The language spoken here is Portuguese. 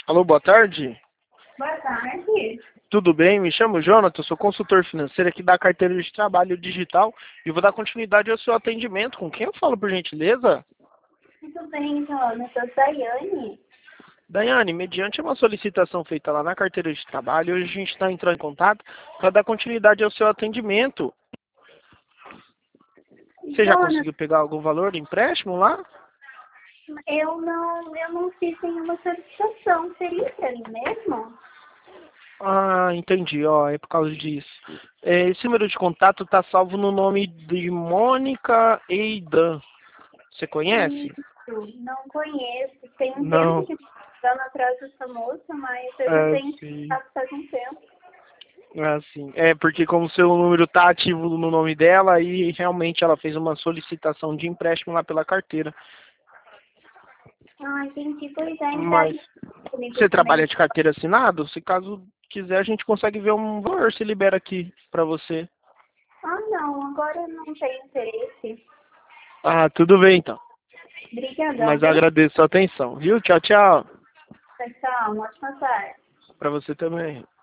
Alô, boa tarde. Boa tarde. Tudo bem? Me chamo Jonathan, sou consultor financeiro aqui da carteira de trabalho digital e vou dar continuidade ao seu atendimento. Com quem eu falo, por gentileza? Tudo bem, Jona? Eu sou Daiane. Daiane, mediante uma solicitação feita lá na carteira de trabalho, hoje a gente está entrando em contato para dar continuidade ao seu atendimento. Você já Jona, conseguiu pegar algum valor de empréstimo lá? eu não fiz nenhuma solicitação. Seria pra mim mesmo? Ah, entendi, ó, é por causa disso. Esse número de contato está salvo no nome de Mônica Eidan. Você conhece? Isso, não conheço. Tem um tempo Não. que estou andando atrás dessa moça, mas eu não É, tenho sim. contato faz um tempo. Assim, porque como seu número está ativo no nome dela, e realmente ela fez uma solicitação de empréstimo lá pela carteira. Ah, entendi. Pois é, me dá Mas disponível você também. trabalha de carteira assinado? Se caso quiser, a gente consegue ver um valor, se libera aqui para você. Ah, não, agora eu não tenho interesse. Ah, tudo bem então. Obrigadão Mas eu pelo agradeço a atenção, viu? Tchau, tchau. pessoal. Uma ótima tarde. Para você também.